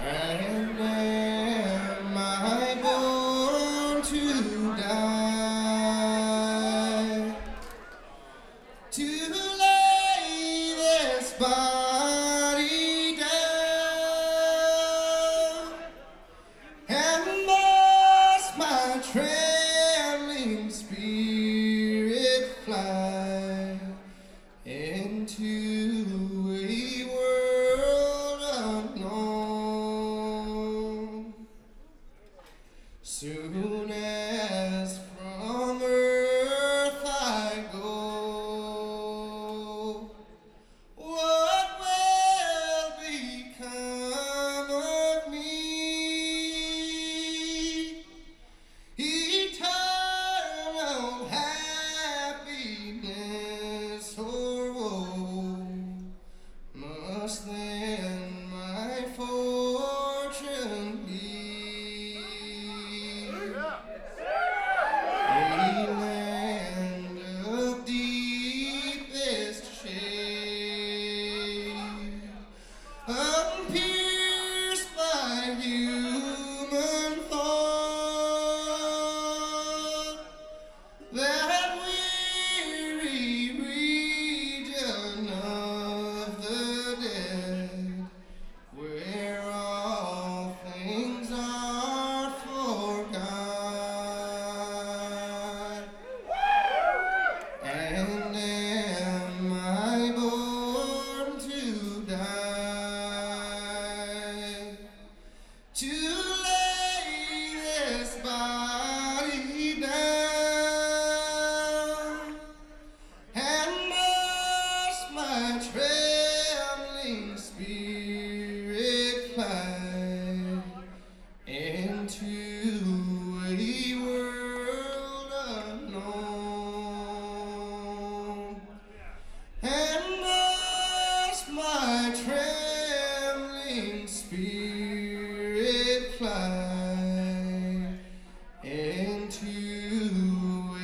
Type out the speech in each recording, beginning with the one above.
And am I born to die? To lay this body down, and must my trembling spirit fly into a world unknown. Soon as from earth I go, what will become of me? Eternal happiness or woe, must then my fortune be. A land of deepest shade, unpierced by human thought, that weary region of the dead, where all things are forgot. And am I born to die? To lay this body down, and must my trembling spirit fly into a world unknown, and must my trembling spirit fly into a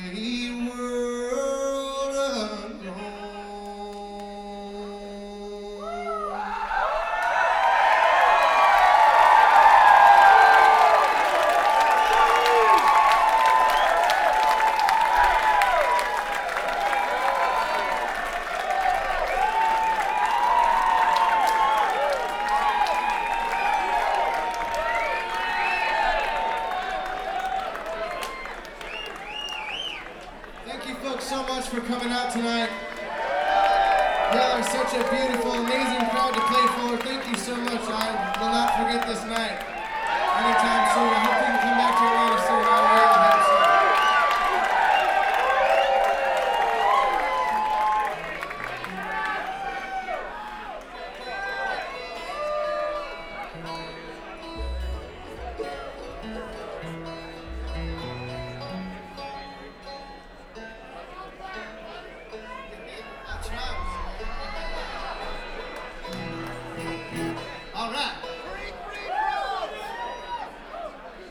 world unknown. Thank you folks so much for coming out tonight. Y'all are such a beautiful, amazing crowd to play for. Thank you so much. I will not forget this night.